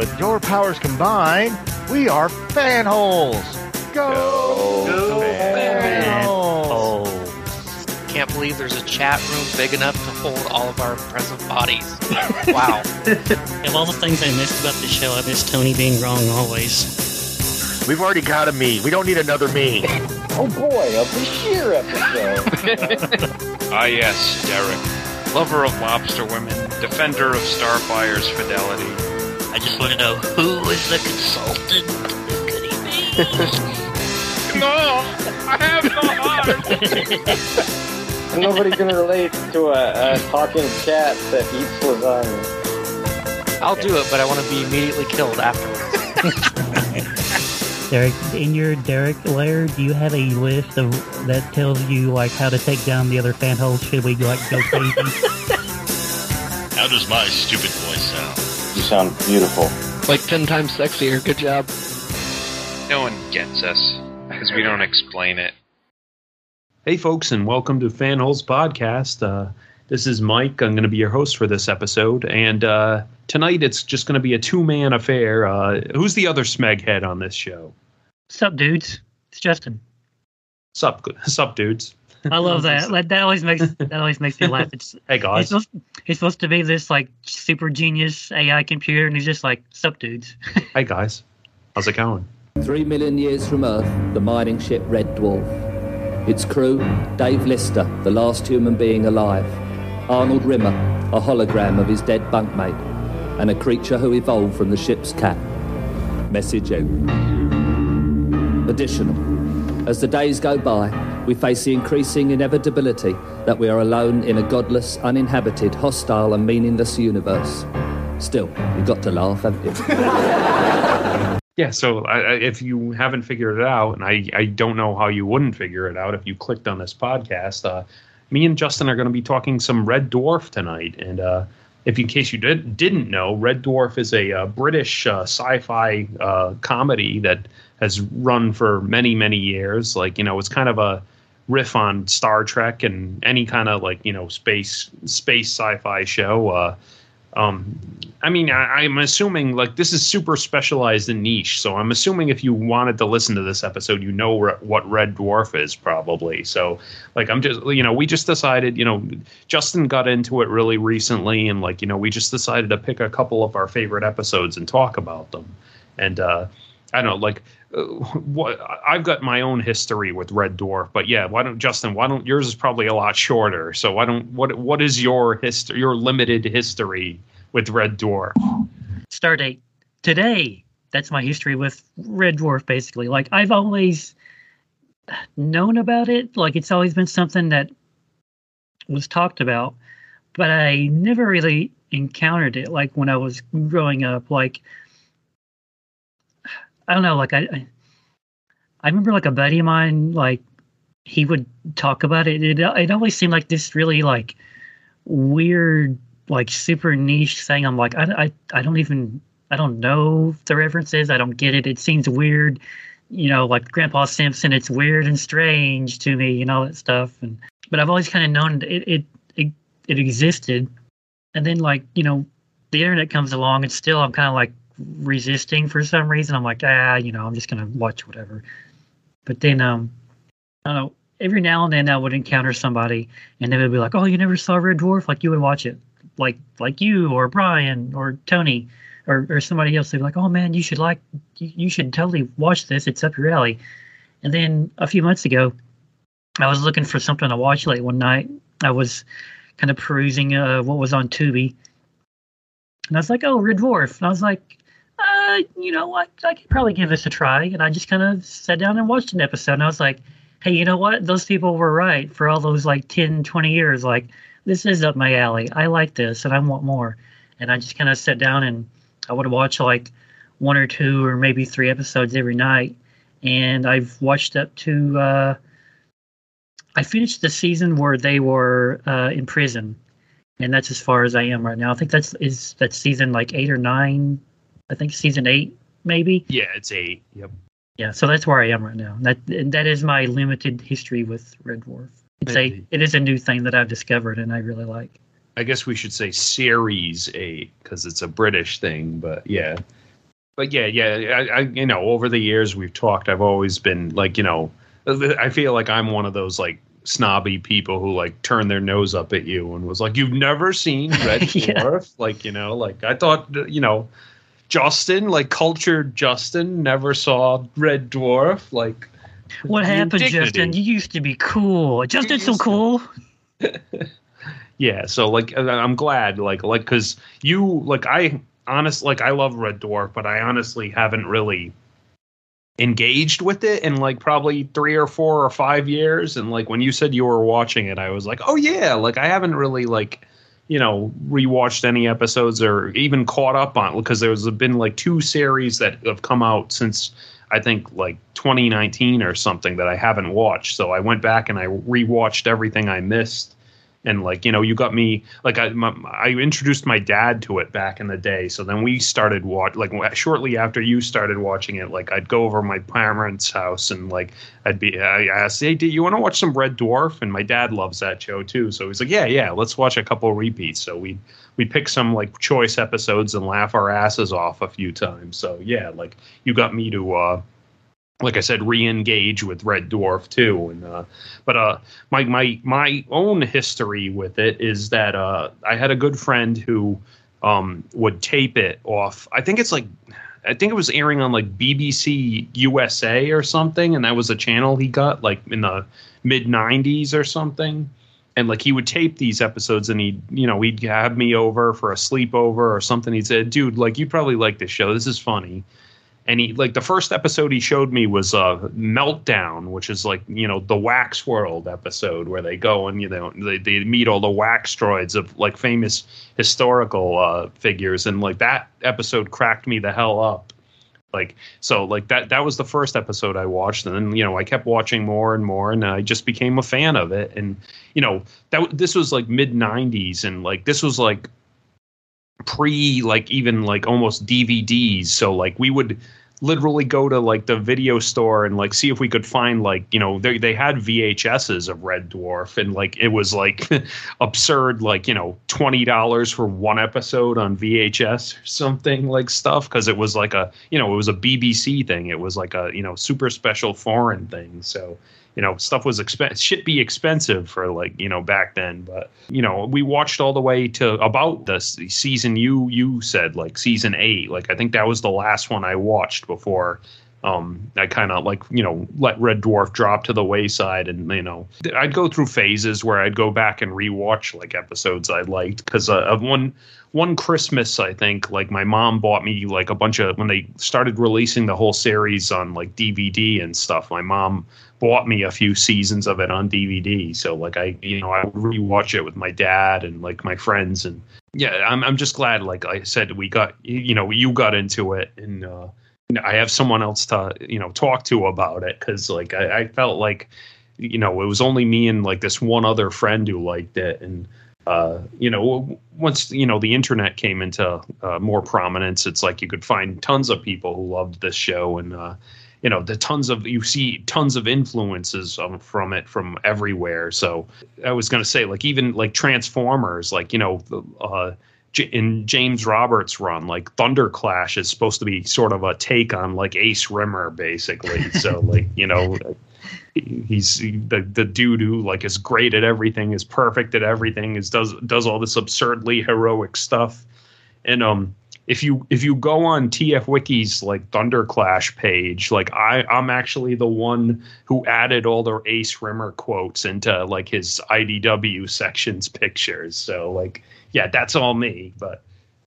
With your powers combined, we are Fanholes. Go Fanholes! Can't believe there's a chat room big enough to hold all of our present bodies. Wow. Of all the things I missed about the show, I miss Tony being wrong always. We've already got a me. We don't need another me. Oh boy, a Bashir episode. Ah yes, Derek. Lover of lobster women, defender of Starfire's fidelity. I just want to know, who is the consultant? Who could he be? No! I have no heart! Nobody's gonna relate to a talking cat that eats lasagna. I'll do it, but I want to be immediately killed afterwards. Derek, in your Derek lair, do you have a list of that tells you like how to take down the other fanholes? Should we like go crazy? How does my stupid voice sound? You sound beautiful. Like 10 times sexier. Good job. No one gets us, because we don't explain it. Hey folks, and welcome to Fanholes Podcast. This is Mike. I'm going to be your host for this episode, and tonight it's just going to be a two-man affair. Who's the other smeghead on this show? Sup, dudes? It's Justin. Sup, dudes. I love that. That always makes me laugh. It's, hey guys. He's supposed to be this like super genius AI computer, and he's just like, sup, dudes. Hey guys, how's it going? 3 million years from Earth, the mining ship Red Dwarf. Its crew, Dave Lister, the last human being alive. Arnold Rimmer, a hologram of his dead bunkmate. And a creature who evolved from the ship's cat. Message out. Additional. As the days go by, we face the increasing inevitability that we are alone in a godless, uninhabited, hostile and meaningless universe. Still, you've got to laugh, haven't you? Yeah, so if you haven't figured it out, and I don't know how you wouldn't figure it out if you clicked on this podcast, me and Justin are going to be talking some Red Dwarf tonight. And if in case you didn't know, Red Dwarf is a British sci-fi comedy that has run for many, many years. Like, you know, it's kind of a riff on Star Trek and any kind of like, you know, space sci-fi show. I mean, I'm assuming like this is super specialized and niche. So I'm assuming if you wanted to listen to this episode, you know what Red Dwarf is probably. So like, I'm just, you know, we just decided, you know, Justin got into it really recently. And like, you know, we just decided to pick a couple of our favorite episodes and talk about them. And I don't know, like I've got my own history with Red Dwarf, but yeah, why don't yours is probably a lot shorter. So what is your history, your limited history with Red Dwarf? Stardate today. That's my history with Red Dwarf, basically. Like, I've always known about it. Like, it's always been something that was talked about, but I never really encountered it. Like, when I was growing up, like, I don't know, like, I remember, like, a buddy of mine, like, he would talk about it. It always seemed like this really, like, weird, like, super niche thing. I'm like, I don't know the references. I don't get it. It seems weird, you know, like Grandpa Simpson. It's weird and strange to me, and all that stuff. But I've always kind of known it existed. And then, like, you know, the internet comes along, and still I'm kind of like resisting for some reason. I'm like, you know, I'm just gonna watch whatever. But then, I don't know. Every now and then I would encounter somebody, and they would be like, "Oh, you never saw Red Dwarf?" Like, you would watch it. Like you or Brian or Tony or somebody else. They'd be like, "Oh man, you should totally watch this. It's up your alley." And then a few months ago, I was looking for something to watch late one night. I was kind of perusing what was on Tubi, and I was like, "Oh, Red Dwarf." And I was like, you know what? I could probably give this a try. And I just kind of sat down and watched an episode. And I was like, hey, you know what? Those people were right for all those like 10, 20 years. Like, this is up my alley. I like this and I want more. And I just kind of sat down and I would watch like 1 or 2 or maybe 3 episodes every night. And I've watched up to, I finished the season where they were in prison. And that's as far as I am right now. I think that's season like 8 or 9. I think season 8, maybe. Yeah, it's 8. Yep. Yeah, so that's where I am right now. That is my limited history with Red Dwarf. It is a new thing that I've discovered and I really like. I guess we should say Series 8 because it's a British thing, but yeah. But yeah, I you know, over the years we've talked, I've always been like, you know, I feel like I'm one of those like snobby people who like turn their nose up at you and was like, you've never seen Red Dwarf? Like, you know, like I thought, you know, Justin, like cultured Justin, never saw Red Dwarf. Like, what happened, Justin? You used to be cool. Justin's so cool. Yeah, so like I'm glad, like because you like I love Red Dwarf, but I honestly haven't really engaged with it in like probably 3 or 4 or 5 years. And like when you said you were watching it, I was like, oh yeah, like I haven't really like, you know, rewatched any episodes or even caught up on, because there's been like 2 series that have come out since I think like 2019 or something that I haven't watched. So I went back and I rewatched everything I missed. And like, you know, you got me like I introduced my dad to it back in the day. So then we started shortly after you started watching it. Like I'd go over to my parents' house and like I asked, hey, do you want to watch some Red Dwarf? And my dad loves that show too. So he's like, yeah, let's watch a couple of repeats. So we pick some like choice episodes and laugh our asses off a few times. So yeah, like you got me to like I said, re-engage with Red Dwarf too. And but my own history with it is that I had a good friend who would tape it off. I think it was airing on like BBC USA or something, and that was a channel he got like in the mid 90s or something. And like he would tape these episodes, and he'd have me over for a sleepover or something. He'd say, dude, like you'd probably like this show. This is funny. And he like the first episode he showed me was Meltdown, which is like, you know, the Wax World episode where they go and, you know, they meet all the wax droids of like famous historical figures. And like that episode cracked me the hell up. Like, so like that was the first episode I watched. And then, you know, I kept watching more and more, and I just became a fan of it. And, you know, this was like mid 90s, and like this was like pre like even like almost DVDs. So like we would literally go to like the video store and like see if we could find like, you know, they had VHSs of Red Dwarf, and like it was like absurd, like, you know, $20 for one episode on VHS or something like stuff, because it was like a, you know, it was a BBC thing. It was like a, you know, super special foreign thing. So, you know, stuff was should be expensive for like, you know, back then. But, you know, we watched all the way to about the season you said like season 8. Like I think that was the last one I watched before I kind of like, you know, let Red Dwarf drop to the wayside. And, you know, I'd go through phases where I'd go back and rewatch like episodes I liked, because of one Christmas, I think, like my mom bought me like a bunch of, when they started releasing the whole series on like DVD and stuff, my mom bought me a few seasons of it on DVD. So like I would rewatch it with my dad and like my friends. And yeah, I'm just glad, like I said, we got, you know, you got into it, and I have someone else to, you know, talk to about it, because like I felt like, you know, it was only me and like this one other friend who liked it. And you know, once, you know, the internet came into more prominence, it's like you could find tons of people who loved this show. And you know, you see tons of influences from it from everywhere. So I was going to say, like, even like Transformers, like, you know, in James Roberts' run, like Thunderclash is supposed to be sort of a take on like Ace Rimmer, basically. So like, you know, he's the dude who like is great at everything, is perfect at everything, does all this absurdly heroic stuff. And if you go on TF Wiki's like Thunderclash page, like I'm actually the one who added all the Ace Rimmer quotes into like his IDW sections pictures. So like, yeah, that's all me. But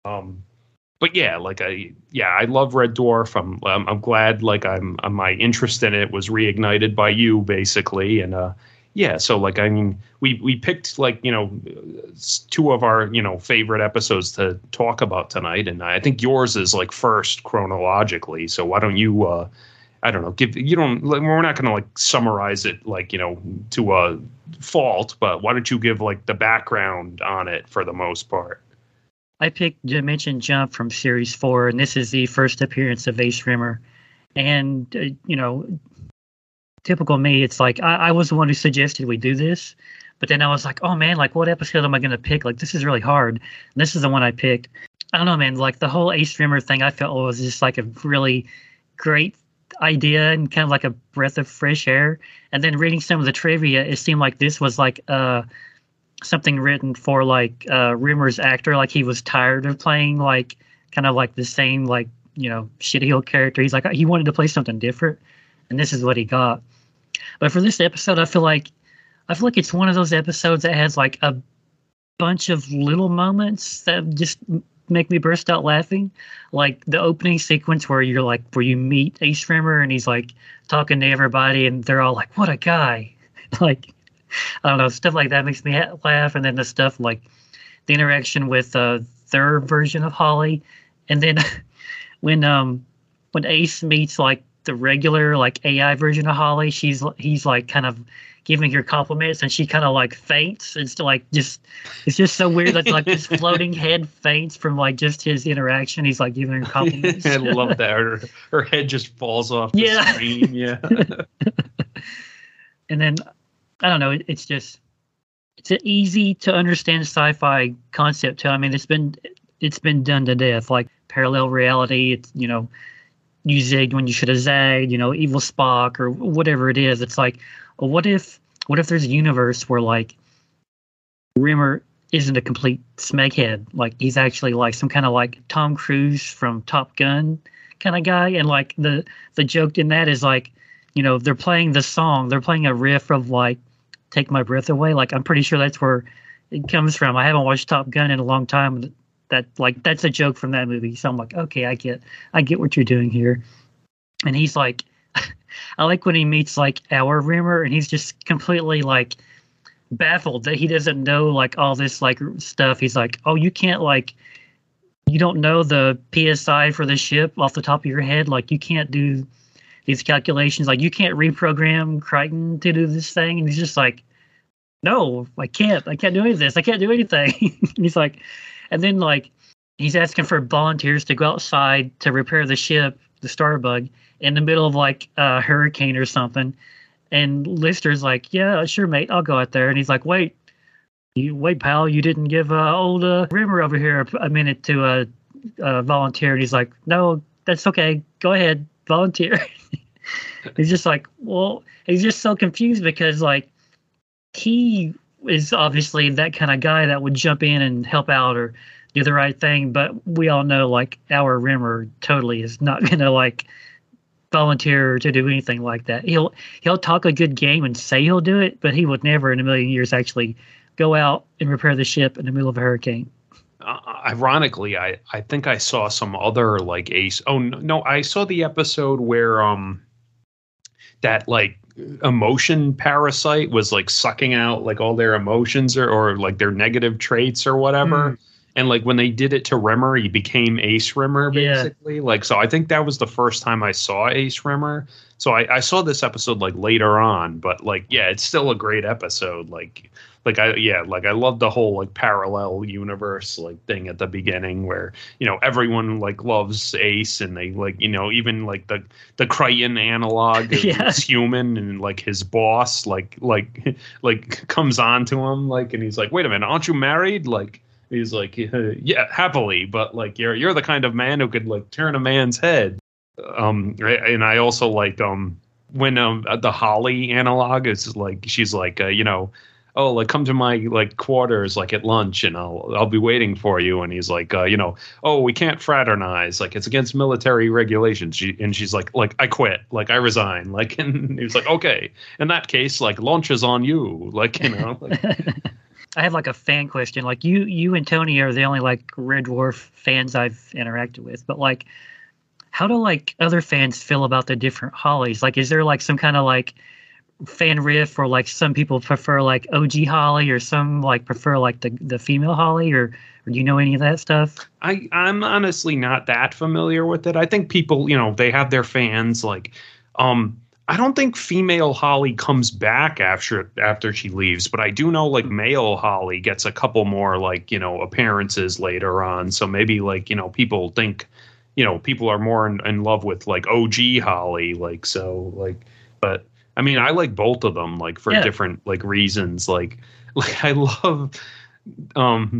yeah, like I love Red Dwarf. I'm glad like my interest in it was reignited by you, basically. And yeah, so like, I mean, we picked like, you know, 2 of our, you know, favorite episodes to talk about tonight, and I think yours is like first chronologically. So why don't you, I don't know, we're not going to like summarize it like, you know, to a fault, but why don't you give like the background on it for the most part? I picked Dimension Jump from Series 4, and this is the first appearance of Ace Rimmer. And, you know, typical me, it's like I was the one who suggested we do this, but then I was like, oh man, like what episode am I going to pick? Like this is really hard. And this is the one I picked. I don't know, man. Like the whole Ace Rimmer thing, I felt was just like a really great idea and kind of like a breath of fresh air. And then reading some of the trivia, it seemed like this was like something written for like Rimmer's actor. Like he was tired of playing like kind of like the same like, you know, shitty old character. He's like, he wanted to play something different, and this is what he got. But for this episode, I feel like it's one of those episodes that has like a bunch of little moments that just make me burst out laughing. Like the opening sequence where you meet Ace Rimmer and he's like talking to everybody and they're all like, what a guy. Like, I don't know, stuff like that makes me laugh. And then the stuff like the interaction with their version of Holly. And then when Ace meets like the regular like AI version of Holly, he's like kind of giving her compliments and she kind of like faints. It's like it's just so weird that like this floating head faints from like just his interaction. He's like giving her compliments. I love that. Her head just falls off the screen. Yeah. And then I don't know. It's an easy to understand sci-fi concept too. I mean, it's been done to death. Like parallel reality. It's, you know, you zigged when you should have zagged. You know, evil Spock or whatever it is. It's like, well, what if there's a universe where like Rimmer isn't a complete smeghead? Like he's actually like some kind of like Tom Cruise from Top Gun kind of guy, and like the joke in that is like, you know, they're playing a riff of like Take My Breath Away. Like I'm pretty sure that's where it comes from. I haven't watched Top Gun in a long time. That's a joke from that movie. So I'm like, okay, I get what you're doing here. And he's like, I like when he meets like our Rimmer and he's just completely like baffled that he doesn't know like all this like stuff. He's like, oh, you don't know the PSI for the ship off the top of your head. Like you can't do these calculations. Like you can't reprogram Crichton to do this thing. And he's just like, no, I can't do any of this. I can't do anything. He's like, and then like he's asking for volunteers to go outside to repair the ship, the Starbug, in the middle of like a hurricane or something. And Lister's like, yeah, sure, mate, I'll go out there. And he's like, wait, pal, you didn't give old Rimmer over here a minute to volunteer. And he's like, no, that's okay. Go ahead, volunteer. He's just like, well, he's just so confused because like he is obviously that kind of guy that would jump in and help out or do the right thing. But we all know like our Rimmer totally is not going to like volunteer to do anything like that. He'll talk a good game and say he'll do it, but he would never in a million years actually go out and repair the ship in the middle of a hurricane. Ironically, I think I saw some other like Ace. Oh no, I saw the episode where that like emotion parasite was like sucking out like all their emotions or like their negative traits or whatever. And like when they did it to Rimmer, he became Ace Rimmer basically. Yeah. Like, so I think that was the first time I saw Ace Rimmer. So I saw this episode like later on, but like, yeah, it's still a great episode. I love the whole like parallel universe like thing at the beginning where, you know, everyone like loves Ace and they like, you know, even like the Crichton analog is human and like his boss like comes on to him like, and he's like, wait a minute, aren't you married? Like, he's like, yeah, happily, but like you're the kind of man who could like turn a man's head. And I also like when the Holly analog is like, she's like, you know, oh, like come to my like quarters like at lunch and I'll be waiting for you. And he's like, you know, oh, we can't fraternize, like it's against military regulations. She's like I quit, like I resign, like, and he was like, okay, in that case, like lunch is on you, like, you know. Like, I have like a fan question. Like you and Tony are the only like Red Dwarf fans I've interacted with, but like, how do like other fans feel about the different Hollys? Like, is there like some kind of like fan riff, or like some people prefer like OG Holly, or some like prefer like the female Holly, or do you know any of that stuff? I'm honestly not that familiar with it. I think people, you know, they have their fans. Like, I don't think female Holly comes back after she leaves, but I do know like male Holly gets a couple more like, you know, appearances later on. So maybe like, you know, people think, you know, people are more in love with like OG Holly, like, so like, but I mean, I like both of them like for different like reasons. Like I love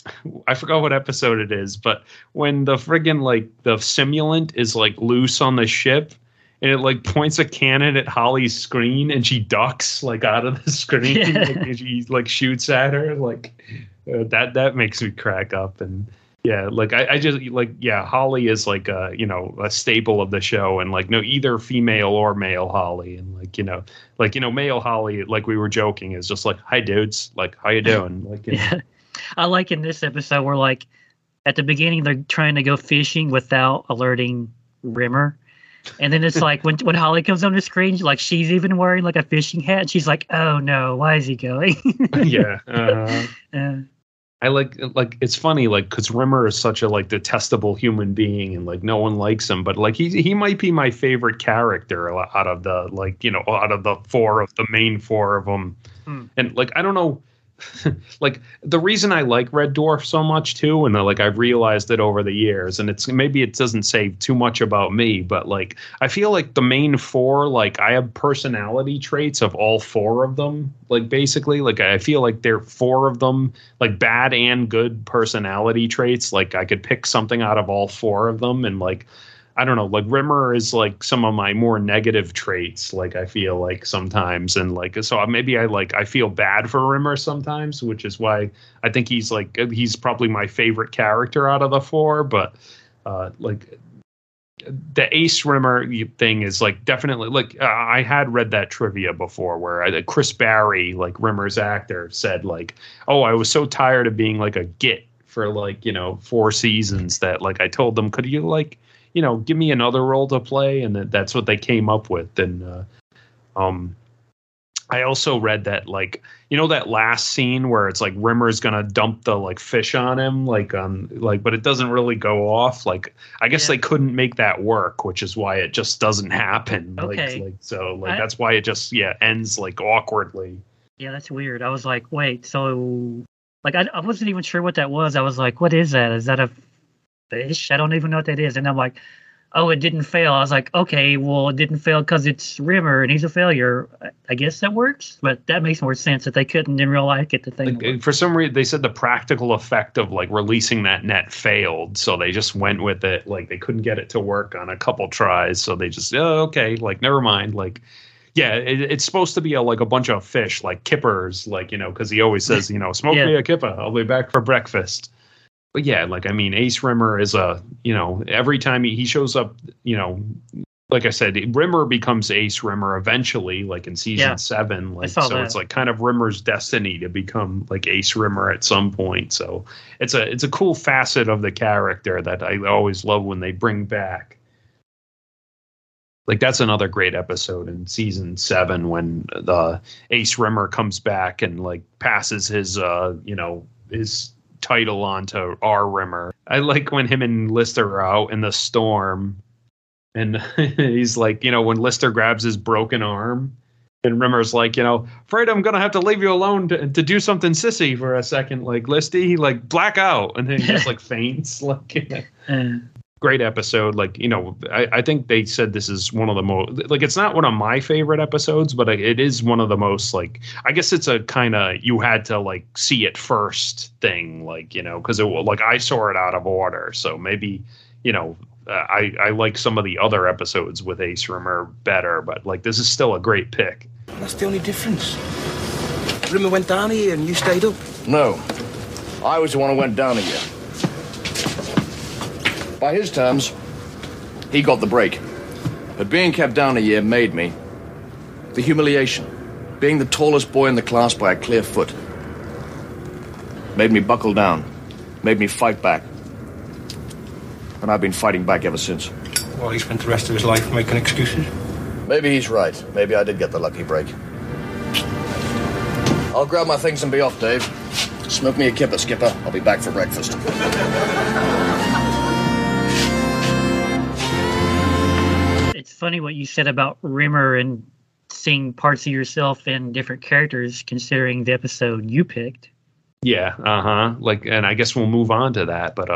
I forgot what episode it is, but when the friggin' like the simulant is like loose on the ship and it like points a cannon at Holly's screen and she ducks like out of the screen and she like shoots at her like that makes me crack up. And yeah, like I just like, yeah, Holly is like a staple of the show, and like no either female or male Holly, and like male Holly, like we were joking, is just like, hi dudes, like how you doing, like yeah. I like in this episode where like at the beginning they're trying to go fishing without alerting Rimmer. And then it's like when Holly comes on the screen, like she's even wearing like a fishing hat. And she's like, "Oh no, why is he going?" Yeah, I like it's funny like because Rimmer is such a like detestable human being and like no one likes him, but like he might be my favorite character out of the out of the main four of them, and like I don't know. Like the reason I like Red Dwarf so much too, and like I've realized it over the years, and it's maybe it doesn't say too much about me, but like I feel like the main four, like I have personality traits of all four of them. Like basically, like I feel like there are four of them, like bad and good personality traits. Like I could pick something out of all four of them, and like I don't know, like Rimmer is like some of my more negative traits, like I feel like sometimes, and like so maybe I feel bad for Rimmer sometimes, which is why I think he's probably my favorite character out of the four. But like the Ace Rimmer thing is like definitely like I had read that trivia before where Chris Barry, like Rimmer's actor, said like, oh, I was so tired of being like a git for like 4 seasons that like I told them, could you like give me another role to play, and that's what they came up with. And I also read that like that last scene where it's like Rimmer's gonna dump the like fish on him, but it doesn't really go off. Like I guess they couldn't make that work, which is why it just doesn't happen. Okay. That's why it just ends like awkwardly. Yeah, that's weird. I was like, wait, so like I wasn't even sure what that was. I was like, what is that? Is that a fish? I don't even know what that is. And I'm like, oh, it didn't fail. I was like, okay, well, it didn't fail because it's Rimmer and he's a failure. I guess that works, but that makes more sense that they couldn't in real life get the thing. Like, for some reason, they said the practical effect of like releasing that net failed, so they just went with it. Like they couldn't get it to work on a couple tries, so they just okay, like never mind. Like yeah, it's supposed to be a bunch of fish, like kippers, like because he always says smoke me a kipper, I'll be back for breakfast. But yeah, like, I mean, Ace Rimmer is every time he shows up, like I said, Rimmer becomes Ace Rimmer eventually, like in season 7. Like, so it's like kind of Rimmer's destiny to become like Ace Rimmer at some point. So it's a cool facet of the character that I always love when they bring back. Like that's another great episode in season 7 when the Ace Rimmer comes back and like passes his his title onto R. Rimmer. I like when him and Lister are out in the storm, and he's like, when Lister grabs his broken arm, and Rimmer's like, afraid I'm gonna have to leave you alone to do something sissy for a second, like Listy, like black out, and then he just like faints. Like, great episode. Like, I think they said this is one of the most, like, it's not one of my favorite episodes, but it is one of the most, like, I guess it's a kind of, you had to like see it first thing, like, because like I saw it out of order. So maybe, I like some of the other episodes with Ace Rimmer better, but like, this is still a great pick. That's the only difference. Rimmer went down here and you stayed up. No, I was the one who went down here. By his terms, he got the break. But being kept down a year made me. The humiliation. Being the tallest boy in the class by a clear foot. Made me buckle down. Made me fight back. And I've been fighting back ever since. Well, he spent the rest of his life making excuses. Maybe he's right. Maybe I did get the lucky break. I'll grab my things and be off, Dave. Smoke me a kipper, Skipper. I'll be back for breakfast. It's funny what you said about Rimmer and seeing parts of yourself in different characters, considering the episode you picked. Yeah, like, and I guess we'll move on to that, but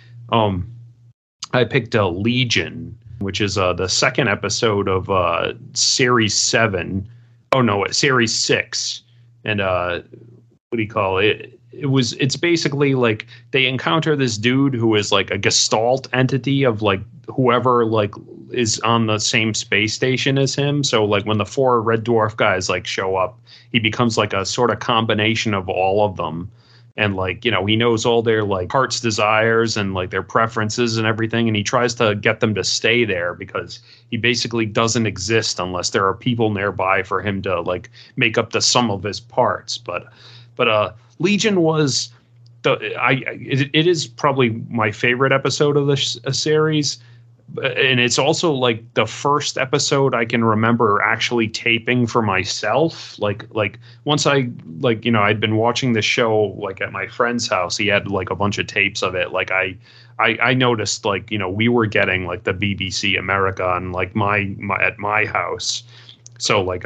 I picked Legion, which is the second episode of Series 7. Oh no, Series 6, and what do you call it? it's basically like they encounter this dude who is like a Gestalt entity of like whoever like is on the same space station as him. So like when the 4 Red Dwarf guys like show up, he becomes like a sort of combination of all of them. And like, you know, he knows all their like heart's desires and like their preferences and everything. And he tries to get them to stay there because he basically doesn't exist unless there are people nearby for him to like make up the sum of his parts. But Legion was it is probably my favorite episode of the series. And it's also like the first episode I can remember actually taping for myself. Like once I like, you know, I'd been watching the show like at my friend's house. He had like a bunch of tapes of it. Like I noticed like, you know, we were getting like the BBC America on like my at my house. So like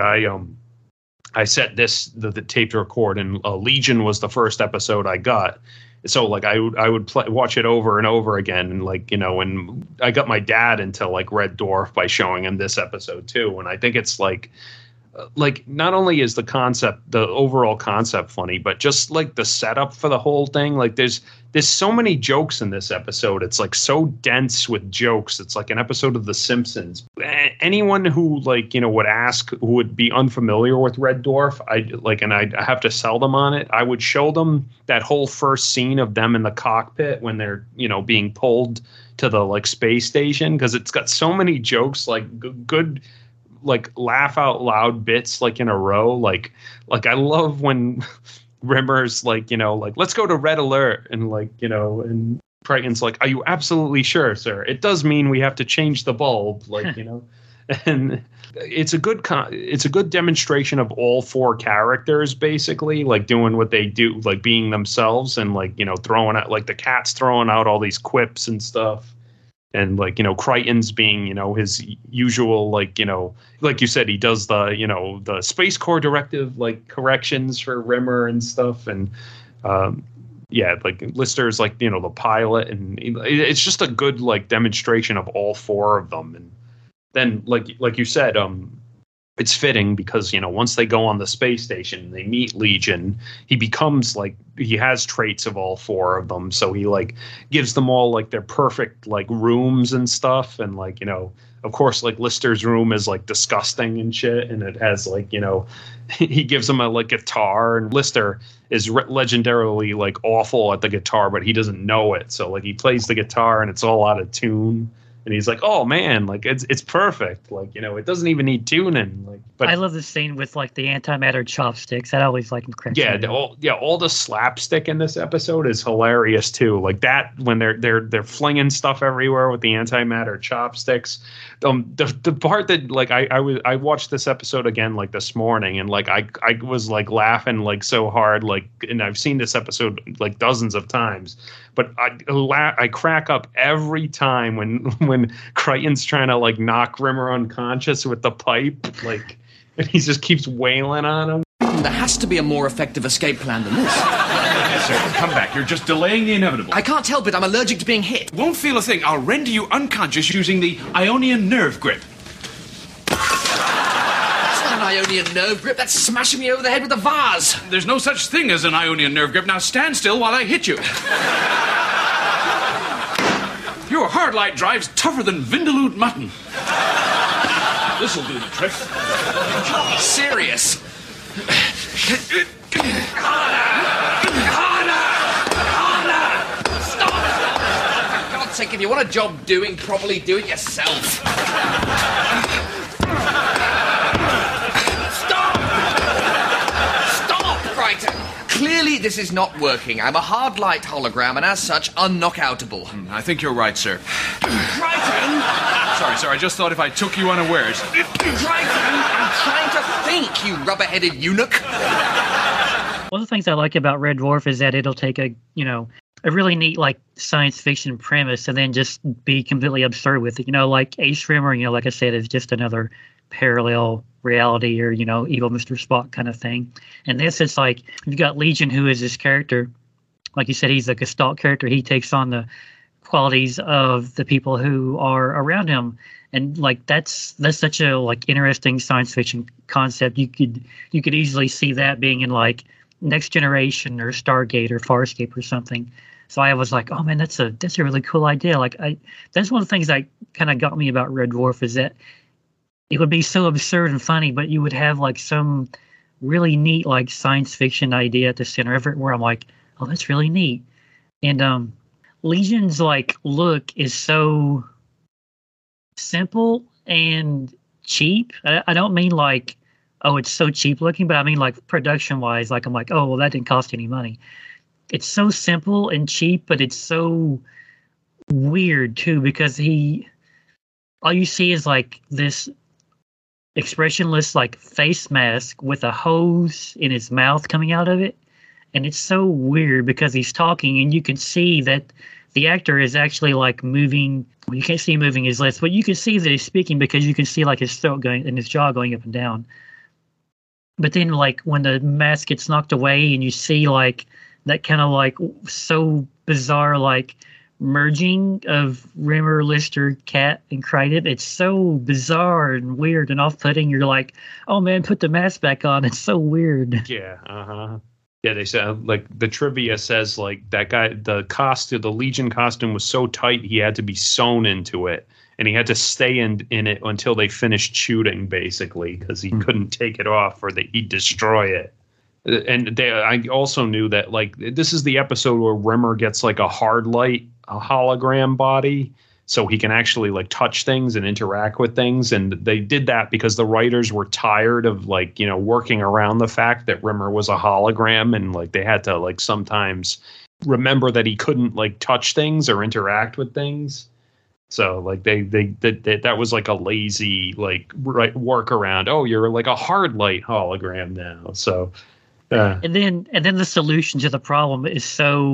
I set the tape to record, and Legion was the first episode I got. So like I would watch it over and over again, and like, you know, and I got my dad into like Red Dwarf by showing him this episode too. And I think it's like not only is the overall concept funny, but just like the setup for the whole thing. Like there's so many jokes in this episode. It's like so dense with jokes. It's like an episode of The Simpsons. Anyone who like, you know, would ask, who would be unfamiliar with Red Dwarf, I have to sell them on it. I would show them that whole first scene of them in the cockpit when they're, you know, being pulled to the like space station, because it's got so many jokes, like good like laugh out loud bits like in a row. Like I love when Rimmer's like, you know, like, let's go to red alert, and like, you know, and Crichton's like, are you absolutely sure, sir? It does mean we have to change the bulb, like, you know. And it's a good demonstration of all 4 characters basically like doing what they do, like being themselves, and like, you know, throwing out like the cat's throwing out all these quips and stuff. And like, you know, Crichton's being, you know, his usual, like, you know, like you said, he does the, you know, the Space Corps directive, like corrections for Rimmer and stuff. And yeah, like Lister's like, you know, the pilot, and it's just a good like demonstration of all 4 of them. And then like you said, it's fitting because, you know, once they go on the space station, they meet Legion. He becomes like, he has traits of all 4 of them. So he like gives them all like their perfect like rooms and stuff. And like, you know, of course, like Lister's room is like disgusting and shit. And it has like, you know, he gives them a like guitar, and Lister is legendarily like awful at the guitar, but he doesn't know it. So like he plays the guitar and it's all out of tune. And he's like, "Oh man, like it's perfect. Like, you know, it doesn't even need tuning." Like, but I love the scene with like the antimatter chopsticks. That always like cracks me up. All the slapstick in this episode is hilarious too. Like that when they're flinging stuff everywhere with the antimatter chopsticks. The part that like I watched this episode again like this morning, and like I was like laughing like so hard, like, and I've seen this episode like dozens of times, but I crack up every time when Crichton's trying to like knock Rimmer unconscious with the pipe, like, and he just keeps wailing on him. There has to be a more effective escape plan than this. Sir, come back. You're just delaying the inevitable. I can't help it. I'm allergic to being hit. Won't feel a thing. I'll render you unconscious using the Ionian nerve grip. That's not an Ionian nerve grip. That's smashing me over the head with a vase. There's no such thing as an Ionian nerve grip. Now stand still while I hit you. Your hard light drive's tougher than Vindaloo mutton. This'll do the trick. Serious. For God's sake, if you want a job doing properly, do it yourself. Stop, Crichton. Clearly, this is not working. I'm a hard light hologram, and as such, unknockoutable. I think you're right, sir. Crichton! Sorry, sir. I just thought if I took you unawares. Crichton, I'm trying to think, you rubber-headed eunuch. One of the things I like about Red Dwarf is that it'll take a really neat like science fiction premise and then just be completely absurd with it. You know, like Ace Rimmer, you know, like I said, is just another parallel reality or, you know, evil Mr. Spock kind of thing. And this is like, you've got Legion, who is this character. Like you said, he's a Gestalt character. He takes on the qualities of the people who are around him. And like that's such a like interesting science fiction concept. You could easily see that being in like Next Generation or Stargate or Farscape or something. So I was like, oh man, that's a really cool idea. Like that's one of the things that kind of got me about Red Dwarf is that it would be so absurd and funny, but you would have like some really neat like science fiction idea at the center of it where I'm like, oh, that's really neat. And Legion's like look is so simple and cheap. I don't mean like, oh, it's so cheap looking, but I mean like production wise, like I'm like, oh, well, that didn't cost any money. It's so simple and cheap, but it's so weird too, because all you see is like this expressionless like face mask with a hose in his mouth coming out of it. And it's so weird because he's talking and you can see that the actor is actually like moving. Well, you can't see him moving his lips, but you can see that he's speaking because you can see like his throat going and his jaw going up and down. But then like when the mask gets knocked away and you see like that kind of like so bizarre like merging of Rimmer, Lister, Cat, and Crichton, it's so bizarre and weird and off-putting. You're like, oh man, put the mask back on. It's so weird. Yeah, yeah, they said like the trivia says like that guy, the Legion costume was so tight he had to be sewn into it, and he had to stay in it until they finished shooting, basically, because he couldn't take it off or he'd destroy it. And I also knew that like this is the episode where Rimmer gets like a hard light, a hologram body, so he can actually like touch things and interact with things. And they did that because the writers were tired of like, you know, working around the fact that Rimmer was a hologram, and like they had to like sometimes remember that he couldn't like touch things or interact with things. So like they that was like a lazy like workaround. Oh, you're like a hard light hologram now. So and then the solution to the problem is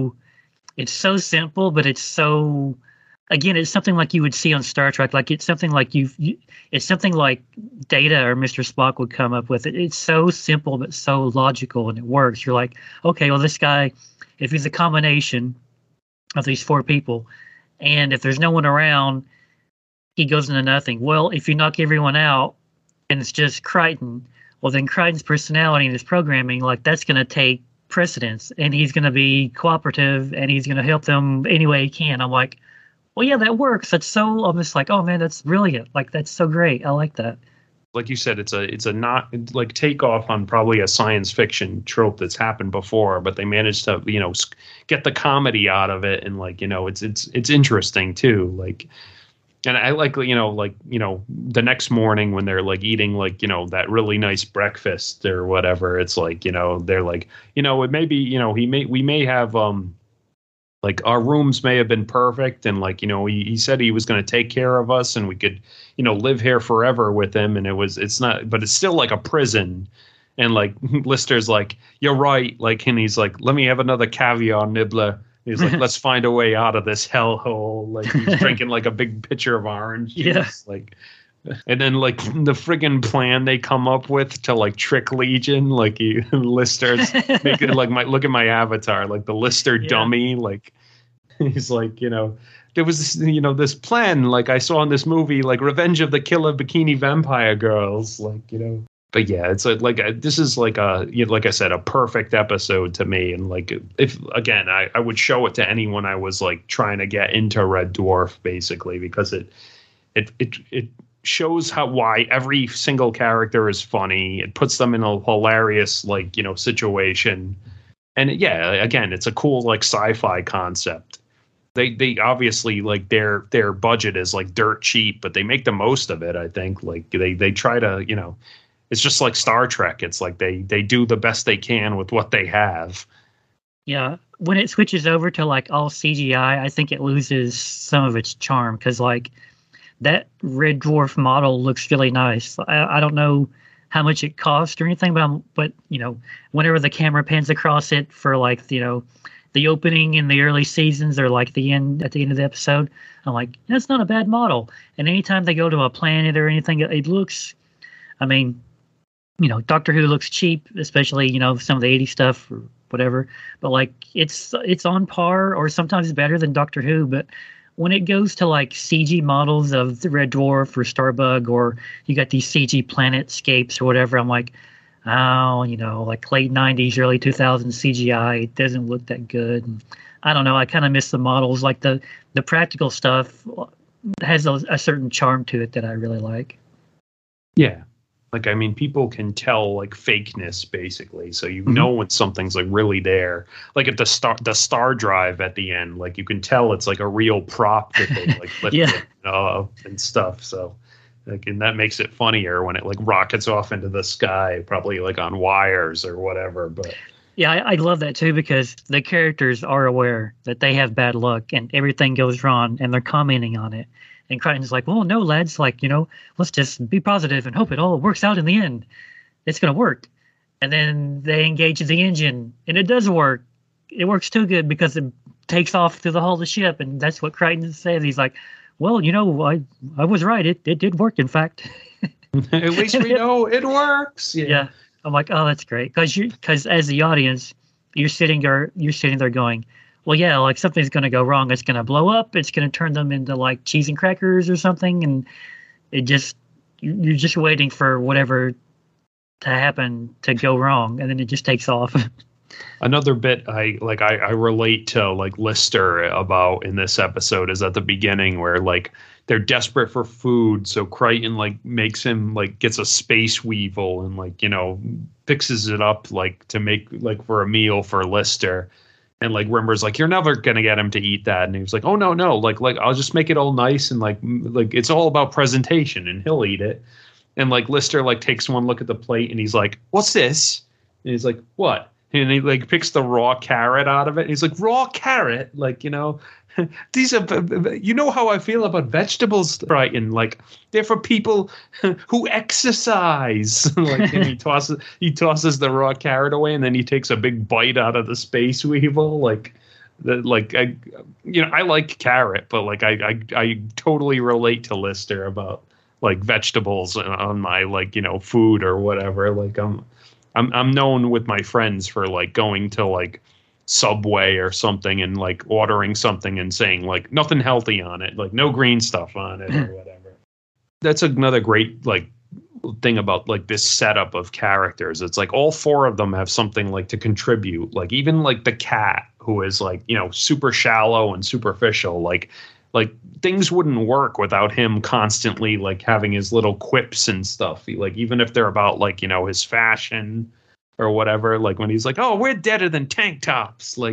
it's so simple, but it's so, again, it's something like you would see on Star Trek. Like it's something like it's something like Data or Mr. Spock would come up with it. It's so simple but so logical, and it works. You're like, okay, well, this guy, if he's a combination of these four people, and if there's no one around, he goes into nothing. Well, if you knock everyone out and it's just Crichton, well, then Crichton's personality and his programming, like that's going to take precedence, and he's going to be cooperative, and he's going to help them any way he can. I'm like, well, yeah, that works. I'm just like, oh man, that's brilliant. Like that's so great. I like that. Like you said, it's a not like takeoff on probably a science fiction trope that's happened before, but they managed to, you know, get the comedy out of it, and like, you know, it's interesting too. Like, and I like, you know, the next morning when they're like eating like, you know, that really nice breakfast or whatever, it's like, you know, they're like, you know, it may be, you know, we may have like our rooms may have been perfect, and like, you know, he said he was going to take care of us and we could, you know, live here forever with him, and it's not, but it's still like a prison. And like Lister's like, you're right, like, and he's like, let me have another caviar nibbler. He's like, let's find a way out of this hellhole. Like he's drinking like a big pitcher of orange juice. Yeah. Like, and then like the friggin' plan they come up with to like trick Legion, like Lister's making like look at my avatar, like the Lister dummy. Like he's like, you know, there was this, you know, this plan like I saw in this movie, like Revenge of the Killer Bikini Vampire Girls, like, you know. But yeah, it's this is like like I said, a perfect episode to me. And like, if again, I would show it to anyone I was like trying to get into Red Dwarf, basically, because it shows why every single character is funny. It puts them in a hilarious, like, you know, situation. And yeah, again, it's a cool like sci-fi concept. They obviously like their budget is like dirt cheap, but they make the most of it. I think like they try to, you know. It's just like Star Trek. It's like they do the best they can with what they have. Yeah. When it switches over to like all CGI, I think it loses some of its charm, because like that Red Dwarf model looks really nice. I don't know how much it cost or anything, but you know, whenever the camera pans across it for like, you know, the opening in the early seasons or like at the end of the episode, I'm like, that's not a bad model. And anytime they go to a planet or anything, it looks, I mean, you know, Doctor Who looks cheap, especially, you know, some of the 80s stuff or whatever. But like it's on par or sometimes better than Doctor Who. But when it goes to like CG models of the Red Dwarf or Starbug, or you got these CG planetscapes or whatever, I'm like, oh, like late 90s, early 2000s CGI. It doesn't look that good. And I don't know. I kind of miss the models. Like the practical stuff has a certain charm to it that I really like. Yeah. Like, I mean, people can tell like fakeness basically. So you know when something's like really there. Like at the star drive at the end, like you can tell it's like a real prop that they like lifted and stuff. So like, and that makes it funnier when it like rockets off into the sky, probably like on wires or whatever. But yeah, I love that too, because the characters are aware that they have bad luck and everything goes wrong, and they're commenting on it. And Crichton's like, well, no, lads, like, let's just be positive and hope it all works out in the end. It's going to work. And then they engage the engine, and it does work. It works too good because it takes off through the hull of the ship, and that's what Crichton says. He's like, well, I was right. It did work, in fact. At least we know it works. Yeah. I'm like, oh, that's great. Because as the audience, you're sitting there going, well, yeah, like something's going to go wrong. It's going to blow up. It's going to turn them into like cheese and crackers or something. And you're just waiting for whatever to happen to go wrong. And then it just takes off. Another bit I relate to like Lister about in this episode is at the beginning where like they're desperate for food. So Crichton like makes him like gets a space weevil and like, fixes it up like to make like for a meal for Lister. And like Rimmer's like, you're never gonna get him to eat that, and he was like, oh no, like I'll just make it all nice and like it's all about presentation, and he'll eat it. And like Lister like takes one look at the plate, and he's like, what's this? And he's like, what? And he like picks the raw carrot out of it. And he's like, raw carrot, like these are how I feel about vegetables, right? And like they're for people who exercise. Like, and he tosses the raw carrot away, and then he takes a big bite out of the space weevil. I like carrot, but like I totally relate to Lister about like vegetables on my like food or whatever. Like I'm known with my friends for like going to like Subway or something and like ordering something and saying like nothing healthy on it, like no green stuff on it or whatever. That's another great like thing about like this setup of characters. It's like all four of them have something like to contribute. Like even like the cat, who is like super shallow and superficial, like things wouldn't work without him constantly like having his little quips and stuff. Like even if they're about like his fashion or whatever, like when he's like, oh, we're deader than tank tops, like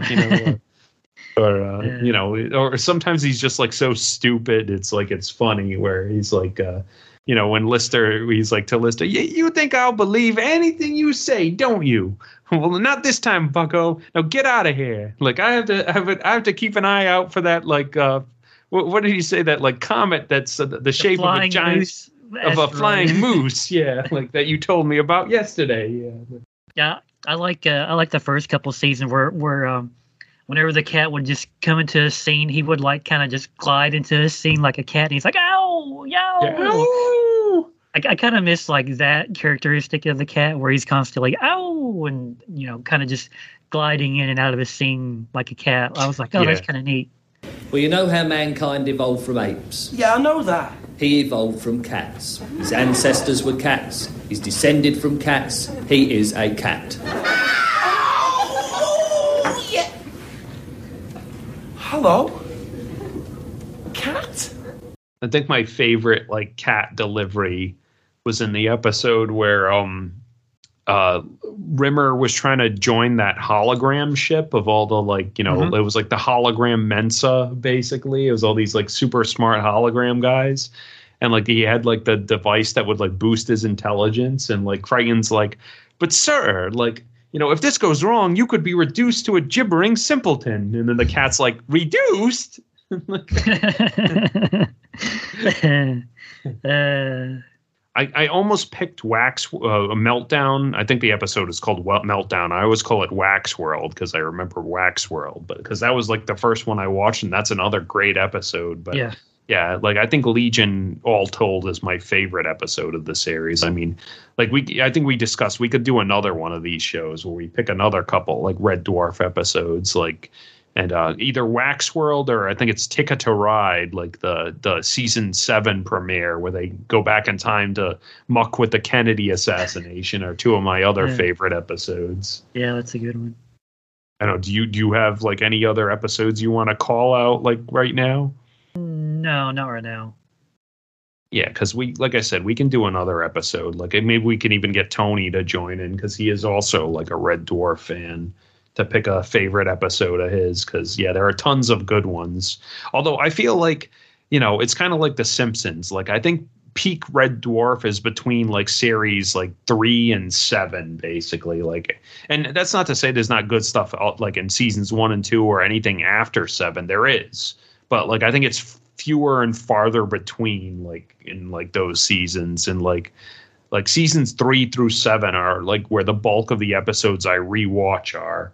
or sometimes he's just like so stupid it's like it's funny, where he's like when he's like to Lister, you think I'll believe anything you say, don't you? Well, not this time, bucko. Now get out of here. Like I have to keep an eye out for that like what did he say, that like comet that's the shape of a giant flying moose, yeah, like that you told me about yesterday. Yeah, I like the first couple seasons where whenever the cat would just come into a scene, he would like kind of just glide into a scene like a cat, and he's like, ow, yow. Yeah. I kind of miss like that characteristic of the cat, where he's constantly ow, and kind of just gliding in and out of a scene like a cat. I was like, oh, that's kind of neat. Well, you know how mankind evolved from apes? Yeah, I know that. He evolved from cats. His ancestors were cats. He's descended from cats. He is a cat. Oh, yeah. Hello? Cat? I think my favorite like cat delivery was in the episode where Rimmer was trying to join that hologram ship of all the like, it was like the hologram Mensa, basically. It was all these like super smart hologram guys. And like he had like the device that would like boost his intelligence. And like Crichton's like, but sir, like, if this goes wrong, you could be reduced to a gibbering simpleton. And then the cat's like, reduced? I almost picked Meltdown. I think the episode is called Meltdown. I always call it Wax World because I remember Wax World, but because that was like the first one I watched, and that's another great episode. But yeah, like I think Legion, all told, is my favorite episode of the series. I mean, like I think we discussed we could do another one of these shows where we pick another couple like Red Dwarf episodes, like And either Waxworld or I think it's Ticket to Ride, like the season 7 premiere where they go back in time to muck with the Kennedy assassination are two of my other favorite episodes. Yeah, that's a good one. I don't know. Do you have like any other episodes you want to call out like right now? No, not right now. Yeah, because like I said, we can do another episode. Like maybe we can even get Tony to join in because he is also like a Red Dwarf fan, to pick a favorite episode of his. Because there are tons of good ones. Although I feel like, it's kind of like The Simpsons. Like I think peak Red Dwarf is between like series like 3 and 7, basically. Like, and that's not to say there's not good stuff like in seasons 1 and 2 or anything after 7. There is, but like I think it's fewer and farther between, like in like those seasons, and like seasons 3 through 7 are like where the bulk of the episodes I rewatch are.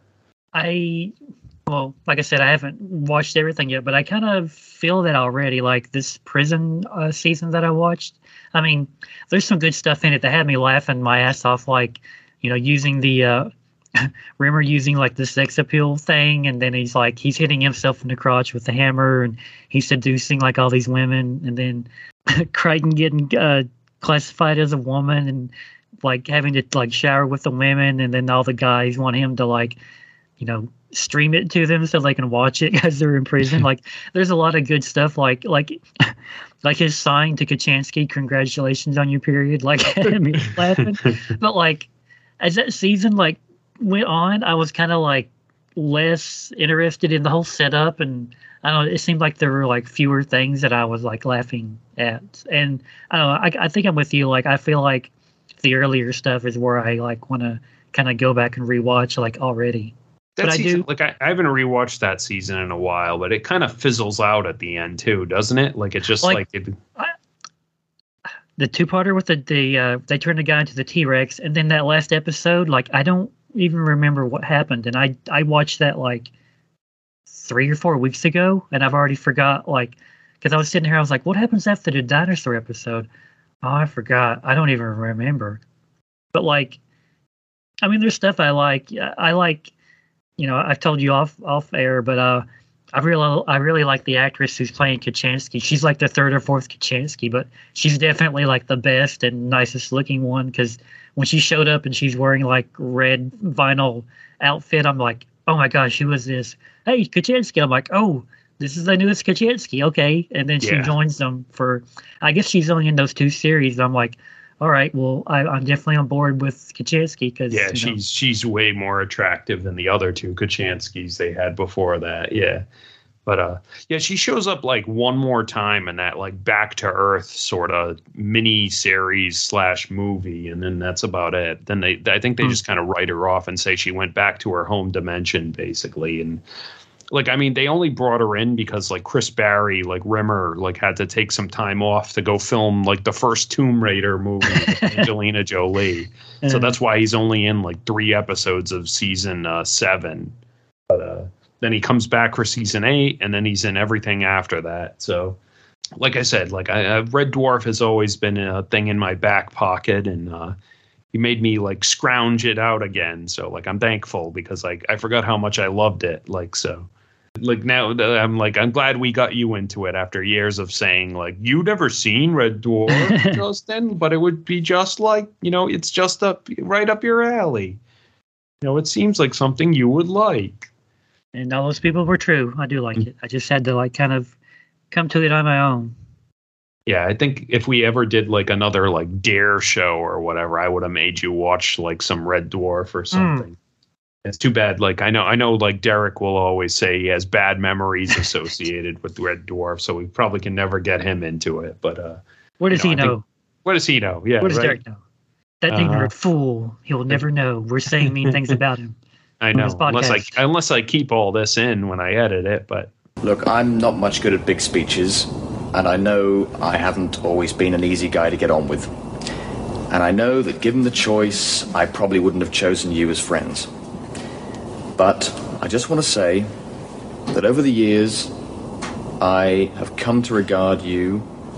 Well, like I said, I haven't watched everything yet, but I kind of feel that already. Like this prison season that I watched, I mean, there's some good stuff in it that had me laughing my ass off. Like, using the Rimmer using like the sex appeal thing, and then he's hitting himself in the crotch with the hammer, and he's seducing like all these women, and then Crichton getting classified as a woman and like having to like shower with the women, and then all the guys want him to like, stream it to them so they can watch it because they're in prison. Like there's a lot of good stuff like his sign to Kachansky, "Congratulations on your period," like had me laughing. But like as that season like went on, I was kind of like less interested in the whole setup, and I don't know, it seemed like there were like fewer things that I was like laughing at. And I don't know, I think I'm with you. Like I feel like the earlier stuff is where I like want to kind of go back and rewatch like already. That but season, I haven't rewatched that season in a while, but it kind of fizzles out at the end too, doesn't it? Like it's just like it, the 2-parter with they turn the guy into the T-Rex, and then that last episode, like I don't even remember what happened, and I watched that like 3 or 4 weeks ago, and I've already forgot, like, because I was sitting here, I was like, what happens after the dinosaur episode? Oh, I forgot. I don't even remember. But like, I mean, there's stuff I like. I've told you off air, but I really like the actress who's playing Kachansky. She's like the 3rd or 4th Kachansky, but she's definitely like the best and nicest looking one, because when she showed up and she's wearing like red vinyl outfit, I'm like, oh my gosh, who is this? Hey, Kachansky. I'm like, oh, this is the newest Kachansky. Okay. And then she joins them for, I guess she's only in those 2 series. I'm like, all right, well, I'm definitely on board with Kachansky because she's way more attractive than the other 2 Kachanskys they had before that. Yeah. But she shows up like one more time in that like Back to Earth sort of mini series / movie, and then that's about it. Then I think they just kind of write her off and say she went back to her home dimension basically. And like, I mean, they only brought her in because like Chris Barry, like Rimmer, like had to take some time off to go film like the first Tomb Raider movie with Angelina Jolie. So that's why he's only in like 3 episodes of season 7. But then he comes back for season 8, and then he's in everything after that. So, like I said, like Red Dwarf has always been a thing in my back pocket, and he made me like scrounge it out again. So, like, I'm thankful because like I forgot how much I loved it. Like, so, like now I'm glad we got you into it after years of saying like you've never seen Red Dwarf, Justin, but it would be just like it's just right up your alley. It seems like something you would like. And all those people were true. I do like it. I just had to like kind of come to it on my own. Yeah, I think if we ever did like another like Dare show or whatever, I would have made you watch like some Red Dwarf or something. It's too bad. Like I know like Derek will always say he has bad memories associated with Red Dwarf, so we probably can never get him into it. But what does he know? What does he know? Yeah, what does Derek know? That ignorant fool. He will never know. We're saying mean things about him. I know, unless I keep all this in when I edit it. But look, I'm not much good at big speeches, and I know I haven't always been an easy guy to get on with. And I know that given the choice, I probably wouldn't have chosen you as friends. But I just want to say that over the years, I have come to regard you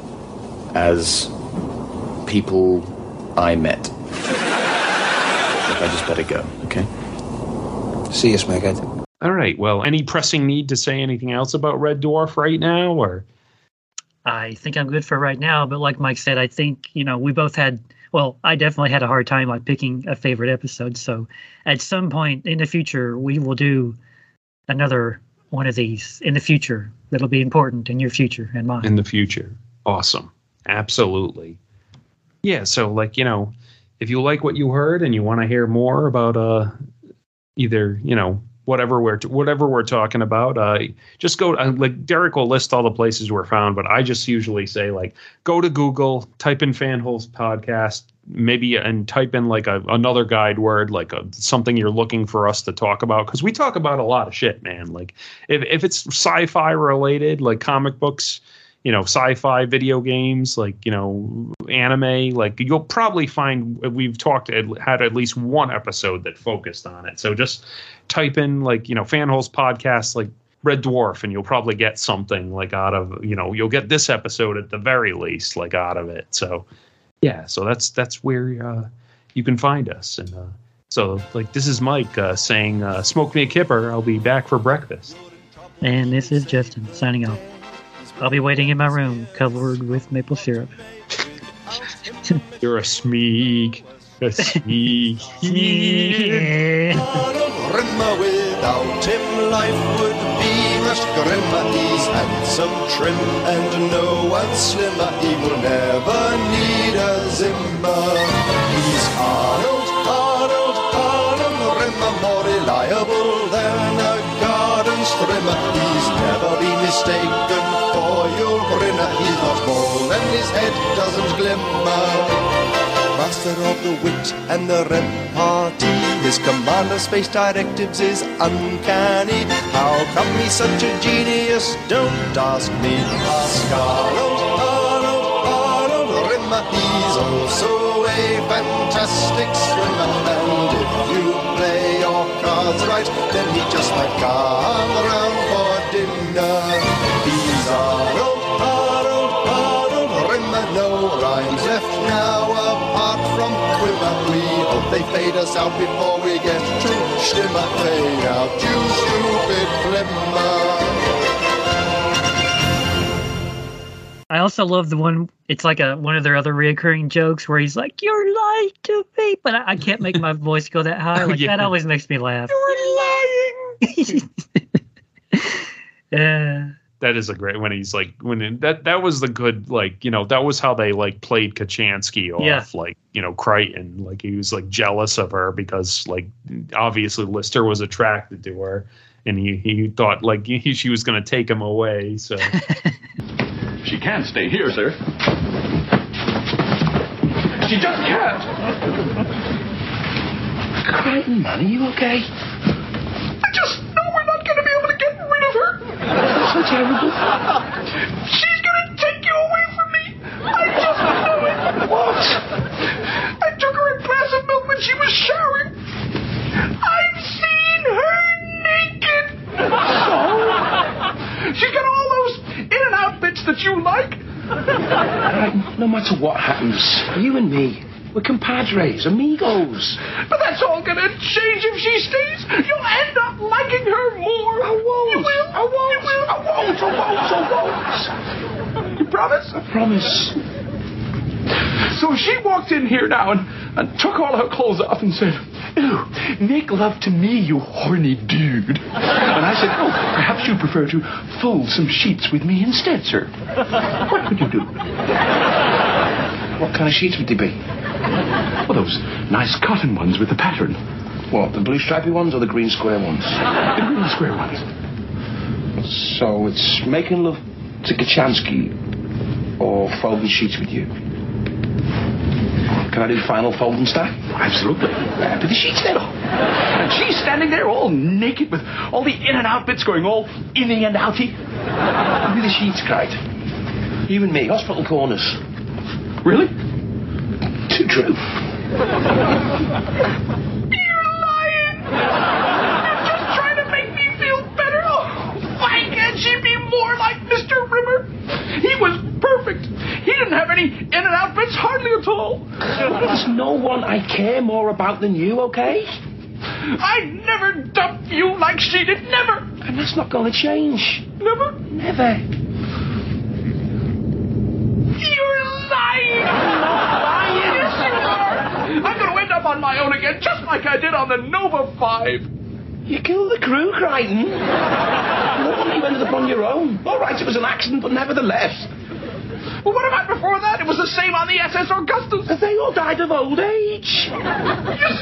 as people I met. Look, I just better go, okay? See you, Smackhead. All right. Well, any pressing need to say anything else about Red Dwarf right now, or? I think I'm good for right now, but like Mike said, I think, we both had, well, I definitely had a hard time like picking a favorite episode. So at some point in the future, we will do another one of these in the future. That'll be important in your future and mine. In the future. Awesome. Absolutely. Yeah. So if you like what you heard and you want to hear more about either, whatever we're talking about, just go Derek will list all the places we're found, but I just usually say go to Google, type in Fanholes Podcast, maybe, and type in another guide word, something you're looking for us to talk about, because we talk about a lot of shit, man. If it's sci-fi related, like comic books, sci-fi, video games, anime, you'll probably find we've had at least one episode that focused on it. So just type in Fanholes Podcast, Red Dwarf, and you'll probably get something out of, you'll get this episode at the very least, out of it. So yeah, so that's where you can find us. And so this is Mike saying, smoke me a kipper. I'll be back for breakfast. And this is Justin signing off. I'll be waiting in my room covered with maple syrup. You're a smeek. A sneak. Rimmer, without him life would be much grimmer. He's handsome, trim, and no one slimmer. He will never need a Zimmer. He's Arnold Rimmer, more reliable than a garden trimmer. He's never been mistaken for your grinner. He's not bald and his head doesn't glimmer. Master of the wit and the repartee, his command of space directives is uncanny. How come he's such a genius? Don't ask me. Ask Arnold Rimmer. He's also a fantastic swimmer, and if you play your cards right, then he just might come around for dinner. He's Arnold Rimmer. No rhymes left now apart from quiver. We hope they fade us out before we get to Stimmer. Fade out, you stupid glimmer. I also love the one, it's one of their other reoccurring jokes where he's like, "You're lying to me," but I can't make my voice go that high. That always makes me laugh. You're lying. That is a great when he's that was the good that was how they played Kachansky off Crichton, he was jealous of her because obviously Lister was attracted to her and he thought she was going to take him away, so she can't stay here, sir. She just can't. Crichton, man, are you okay? I just know we're not going to be able to get rid of her. That's so terrible. She's going to take you away from me. I just know it. What? I took her a glass of milk when she was showering. I've seen her naked. So? She's got all those in and out bits that you like. Right, no matter what happens, you and me, we're compadres, amigos. But that's all going to change if she stays. You'll end up liking her more. I won't. You will. I won't. You will. I won't. You promise? I promise. So she walked in here now and took all her clothes off and said, "Ew, make love to me, you horny dude." And I said, "Oh, perhaps you prefer to fold some sheets with me instead, sir." What would you do? What kind of sheets would they be? Well, those nice cotton ones with the pattern. What, the blue stripy ones or the green square ones? The green square ones. So it's making love to Kachansky or folding sheets with you. Can I do the final fold and stack? Absolutely. Do the sheets then? And she's standing there all naked with all the in and out bits going all inny and outy. Do the sheets, Cried. You and me, hospital corners. Really? Too true. You're lying! You're just trying to make me feel better. Oh, why can't she be more like Mr. Rimmer? He was perfect. He didn't have any in and out bits hardly at all. There's no one I care more about than you, okay? I'd never dump you like she did. Never. And that's not going to change. Never. Never. You're lying. I'm not lying. Yes, you are. I'm going to end up on my own again, just like I did on the Nova 5. You killed the crew, Crichton. No, you ended up on your own. All right, it was an accident, but nevertheless. Well, what about before that? It was the same on the SS Augustus. They all died of old age. You